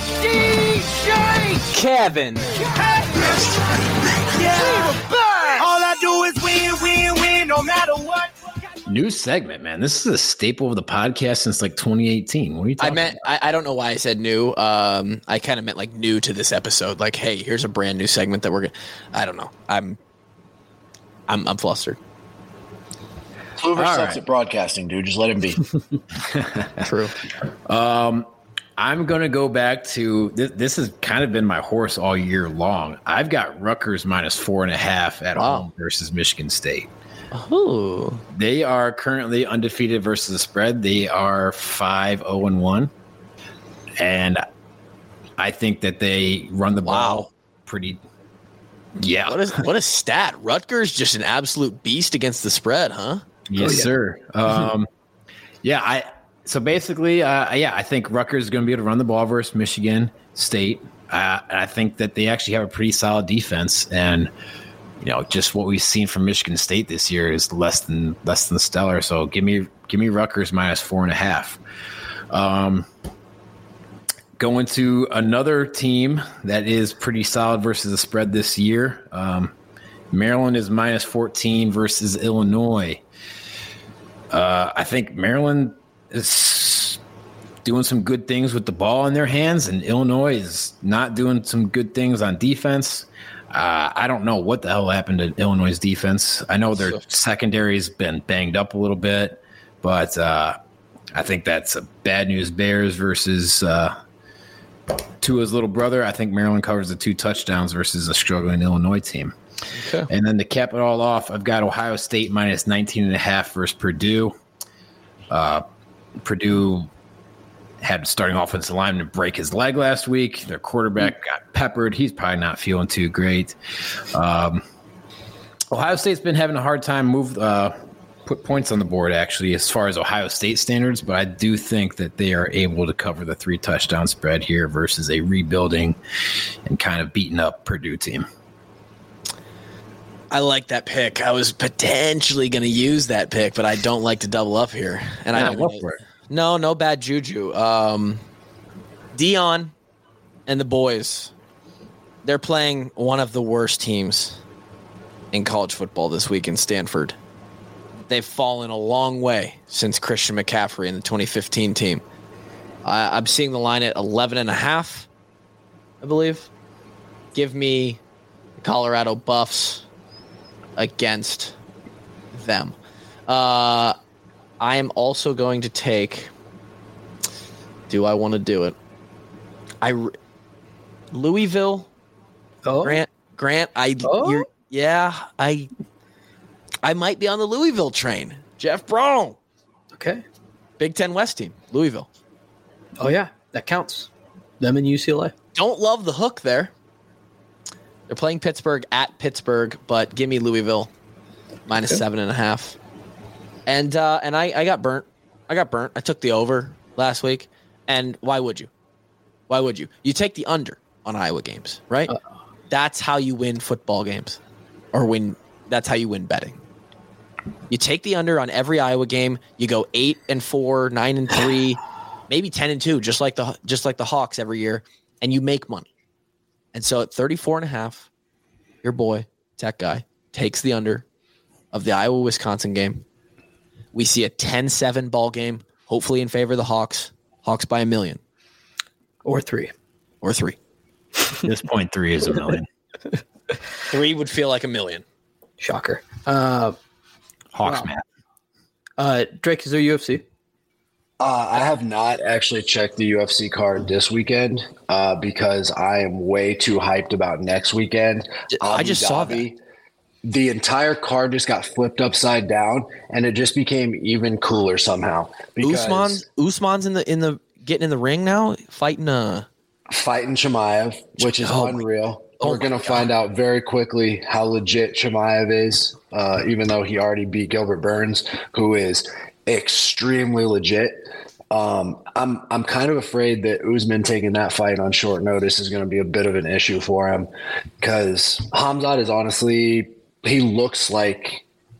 Speaker 4: DJ Kevin.
Speaker 6: All I do is win, no matter what.
Speaker 3: New segment, man. This is a staple of the podcast since like 2018. What are you talking about?
Speaker 4: I don't know why I said new. I kind of meant like new to this episode. Like, hey, here's a brand new segment that we're gonna. I don't know. I'm flustered.
Speaker 2: Hoover
Speaker 3: All
Speaker 2: sucks
Speaker 3: right.
Speaker 2: at broadcasting, dude. Just let him be.
Speaker 4: True.
Speaker 3: I'm going to go back to this has kind of been my horse all year long. I've got Rutgers -4.5 at home versus Michigan State.
Speaker 4: Oh,
Speaker 3: They are currently undefeated versus the spread. They are 5-0-1. And I think that they run the ball pretty. Yeah.
Speaker 4: what a stat! Rutgers just an absolute beast against the spread, huh?
Speaker 3: Yes, sir. So basically, I think Rutgers is going to be able to run the ball versus Michigan State. I think that they actually have a pretty solid defense, and just what we've seen from Michigan State this year is less than stellar. So give me Rutgers -4.5. Going to another team that is pretty solid versus the spread this year. Maryland is -14 versus Illinois. I think Maryland is doing some good things with the ball in their hands, and Illinois is not doing some good things on defense. I don't know what the hell happened to Illinois' defense. I know their secondary's been banged up a little bit, but I think that's a bad news Bears versus Tua's little brother. I think Maryland covers the 2 touchdowns versus a struggling Illinois team.
Speaker 4: Okay.
Speaker 3: And then to cap it all off, I've got Ohio State -19.5 versus Purdue. Purdue had starting offensive lineman break his leg last week. Their quarterback got peppered. He's probably not feeling too great. Ohio State's been having a hard time put points on the board, actually, as far as Ohio State standards, but I do think that they are able to cover the 3 touchdown spread here versus a rebuilding and kind of beaten up Purdue team.
Speaker 4: I like that pick. I was potentially going to use that pick, but I don't like to double up here. And I don't
Speaker 3: go for it.
Speaker 4: No bad juju. Dion and the boys, they're playing one of the worst teams in college football this week in Stanford. They've fallen a long way since Christian McCaffrey and the 2015 team. I'm seeing the line at 11.5, I believe. Give me the Colorado Buffs against them. I am also going to take. Do I want to do it? Louisville.
Speaker 5: Oh,
Speaker 4: Grant. Yeah, I might be on the Louisville train. Jeff Brown.
Speaker 5: Okay.
Speaker 4: Big Ten West team, Louisville.
Speaker 5: Oh, yeah. That counts. Them and UCLA.
Speaker 4: Don't love the hook there. They're playing Pittsburgh at Pittsburgh, but give me Louisville minus 7.5. And I got burnt. I took the over last week. And why would you? Why would you? You take the under on Iowa games, right? That's how you win football games, that's how you win betting. You take the under on every Iowa game. You go 8-4, 9-3, maybe 10-2, just like the Hawks every year, and you make money. And so at 34.5, your boy Tech Guy takes the under of the Iowa-Wisconsin game. We see a 10-7 ball game, hopefully in favor of the Hawks. Hawks by 1 million.
Speaker 5: Or 3.
Speaker 3: At this point, 3 is 1 million.
Speaker 4: 3 would feel like 1 million.
Speaker 5: Shocker.
Speaker 3: Hawks,
Speaker 5: Wow.
Speaker 3: man.
Speaker 5: Drake, is there UFC?
Speaker 2: I have not actually checked the UFC card this weekend because I am way too hyped about next weekend.
Speaker 4: I just saw that.
Speaker 2: The entire card just got flipped upside down, and it just became even cooler somehow.
Speaker 4: Usman's in the getting in the ring now, fighting
Speaker 2: Chimaev, which is unreal. We're going to find out very quickly how legit Chimaev is, even though he already beat Gilbert Burns, who is extremely legit. I'm kind of afraid that Usman taking that fight on short notice is going to be a bit of an issue for him because Khamzat is honestly he looks like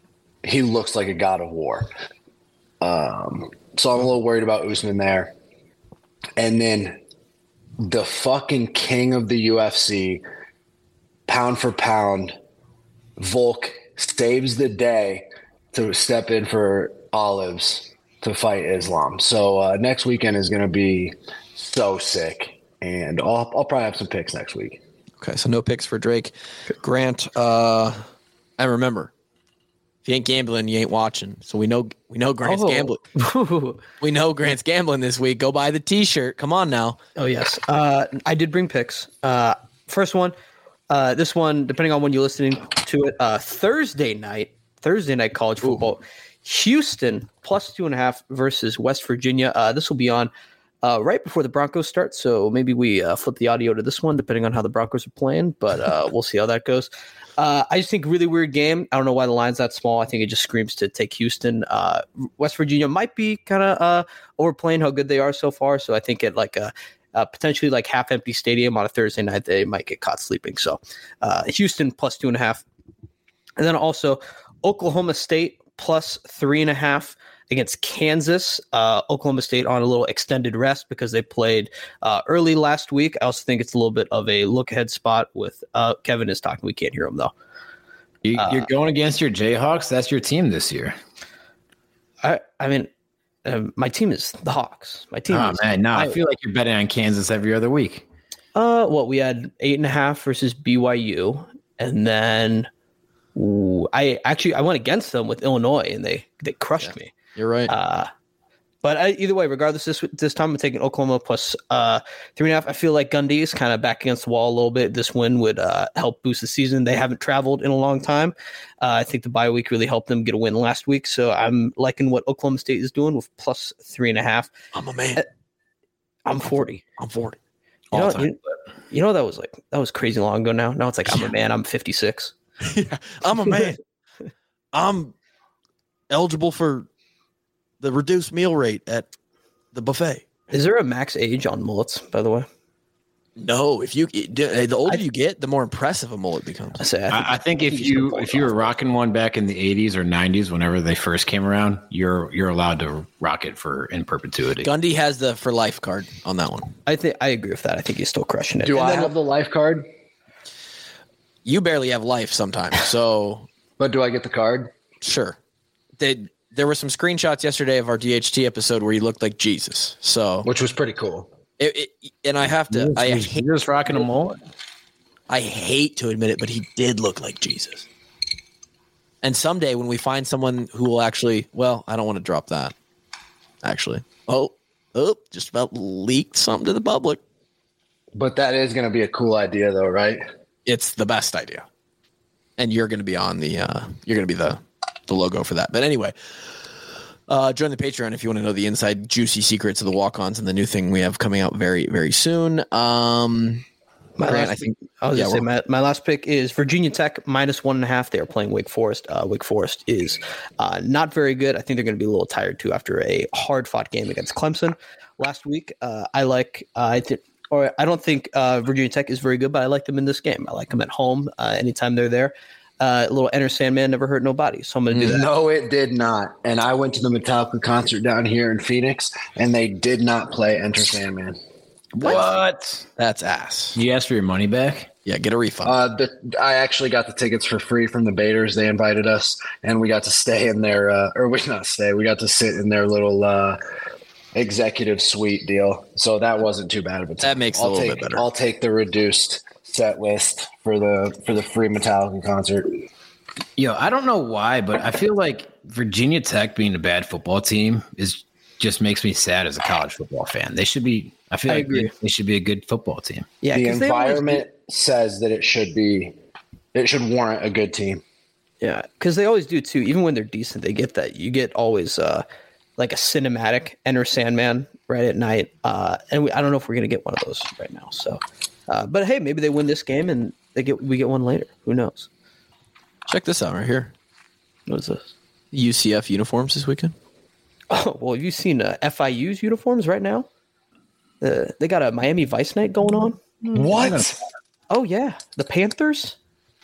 Speaker 2: a god of war. So I'm a little worried about Usman there. And then the fucking king of the UFC, pound for pound, Volk saves the day to step in for Olives to fight Islam. So next weekend is going to be so sick, and I'll probably have some picks next week.
Speaker 4: Okay, so no picks for Drake. Grant, and remember, if you ain't gambling, you ain't watching. So we know Grant's gambling. We know Grant's gambling this week. Go buy the T-shirt. Come on now.
Speaker 5: Oh, yes. I did bring picks. First one, this one, depending on when you're listening to it, Thursday night college football. Houston plus 2.5 versus West Virginia. This will be on right before the Broncos start, so maybe we flip the audio to this one depending on how the Broncos are playing, but we'll see how that goes. I just think really weird game. I don't know why the line's that small. I think it just screams to take Houston. West Virginia might be kind of overplaying how good they are so far, so I think at like a potentially like half empty stadium on a Thursday night, they might get caught sleeping. So Houston plus 2.5, and then also Oklahoma State plus 3.5 against Kansas. Oklahoma State on a little extended rest because they played early last week. I also think it's a little bit of a look ahead spot with Kevin is talking. We can't hear him though.
Speaker 3: You're going against your Jayhawks. That's your team this year.
Speaker 5: I mean, my team is the Hawks. My team.
Speaker 3: I feel like you're betting on Kansas every other week.
Speaker 5: We had 8.5 versus BYU, and then I went against them with Illinois, and they crushed me.
Speaker 4: You're right.
Speaker 5: But either way, regardless, this time I'm taking Oklahoma plus 3.5. I feel like Gundy is kind of back against the wall a little bit. This win would help boost the season. They haven't traveled in a long time. I think the bye week really helped them get a win last week. So I'm liking what Oklahoma State is doing with plus 3.5.
Speaker 4: I'm a man.
Speaker 5: I'm 40.
Speaker 4: I'm 40.
Speaker 5: You know that was crazy long ago now. Now it's like I'm a man. I'm 56.
Speaker 4: Yeah, I'm a man. I'm eligible for the reduced meal rate at the buffet.
Speaker 5: Is there a max age on mullets, by the way?
Speaker 4: No. The older you get, the more impressive a mullet becomes.
Speaker 3: I think if you were rocking one back in the 80s or 90s, whenever they first came around, you're allowed to rock it in perpetuity.
Speaker 4: Gundy has the for life card on that one.
Speaker 5: I agree with that. I think he's still crushing it.
Speaker 2: Do I have the life card?
Speaker 4: You barely have life sometimes, so.
Speaker 2: But do I get the card?
Speaker 4: Sure. There were some screenshots yesterday of our DHT episode where he looked like Jesus. So,
Speaker 2: which was pretty cool.
Speaker 4: And I have to.
Speaker 3: He was rocking a mullet.
Speaker 4: I hate to admit it, but he did look like Jesus. And someday when we find someone who will actually, well, I don't want to drop that. Actually, just about leaked something to the public.
Speaker 2: But that is going to be a cool idea, though, right?
Speaker 4: It's the best idea. And you're going to be on the you're going to be the logo for that. But anyway, join the Patreon if you want to know the inside juicy secrets of the walk-ons and the new thing we have coming out very, very soon. My
Speaker 5: last pick is Virginia Tech -1.5. They are playing Wake Forest. Wake Forest is not very good. I think they're going to be a little tired too after a hard-fought game against Clemson last week. I don't think Virginia Tech is very good, but I like them in this game. I like them at home anytime they're there. A little Enter Sandman never hurt nobody, so I'm going to do that.
Speaker 2: No, it did not. And I went to the Metallica concert down here in Phoenix, and they did not play Enter Sandman.
Speaker 3: What?
Speaker 4: That's ass.
Speaker 3: You asked for your money back?
Speaker 4: Yeah, get a refund.
Speaker 2: I actually got the tickets for free from the Baiters. They invited us, and we got to stay in their we got to sit in their little executive suite deal. So that wasn't too bad of a time.
Speaker 4: That makes it a little bit better.
Speaker 2: I'll take the reduced set list for the free Metallica concert.
Speaker 3: I don't know why, but I feel like Virginia Tech being a bad football team just makes me sad as a college football fan. They should be. I feel like they should be a good football team.
Speaker 5: Yeah,
Speaker 2: the environment says that it should warrant a good team.
Speaker 5: Yeah, because they always do too. Even when they're decent, they get that. You get always like a cinematic Enter Sandman right at night, and I don't know if we're gonna get one of those right now. So, but hey, maybe they win this game and we get one later. Who knows?
Speaker 4: Check this out right here.
Speaker 5: What is this?
Speaker 4: UCF uniforms this weekend.
Speaker 5: Oh well, have you seen FIU's uniforms right now? They got a Miami Vice night going on.
Speaker 2: What?
Speaker 5: Oh yeah, the Panthers.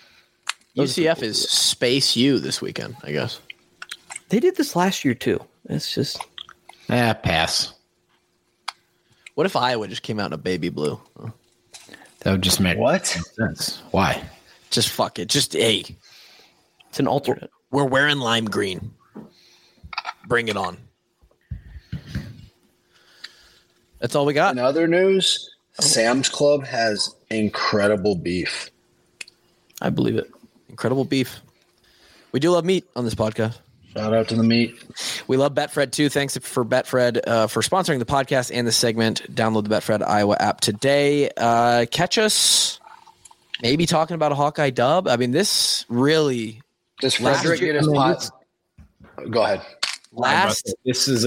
Speaker 4: UCF is Space U this weekend, I guess.
Speaker 5: They did this last year too. It's just
Speaker 3: pass.
Speaker 4: What if Iowa just came out in a baby blue?
Speaker 3: That would just make sense. Why?
Speaker 4: Just fuck it. Just it's
Speaker 5: an alternate.
Speaker 4: We're wearing lime green. Bring it on. That's all we got.
Speaker 2: In other news, Sam's Club has incredible beef.
Speaker 5: I believe it.
Speaker 4: Incredible beef. We do love meat on this podcast.
Speaker 2: Shout out to the meat.
Speaker 4: We love Betfred too. Thanks for Betfred for sponsoring the podcast and the segment. Download the Betfred Iowa app today. Catch us maybe talking about a Hawkeye dub. I mean, this really.
Speaker 2: Does Frederick get his pot? Go ahead.
Speaker 3: This is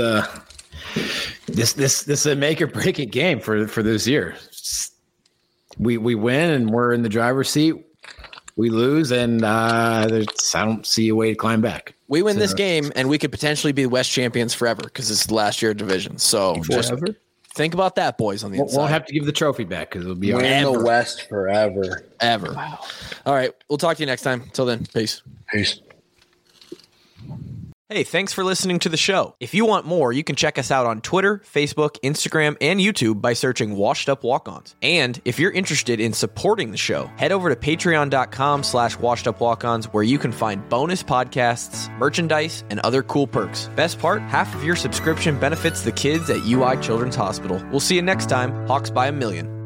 Speaker 3: a make or break it game for this year. We win and we're in the driver's seat. We lose and I don't see a way to climb back.
Speaker 4: We win this game and we could potentially be West champions forever because it's the last year of division. So just think about that, boys. On the inside,
Speaker 3: won't have to give the trophy back because it'll be
Speaker 2: in the West forever.
Speaker 4: Wow. All right, we'll talk to you next time. Till then, peace. Hey, thanks for listening to the show. If you want more, you can check us out on Twitter, Facebook, Instagram, and YouTube by searching Washed Up Walk-Ons. And if you're interested in supporting the show, head over to patreon.com/washedupwalk-ons where you can find bonus podcasts, merchandise, and other cool perks. Best part, half of your subscription benefits the kids at UI Children's Hospital. We'll see you next time. Hawks by a million.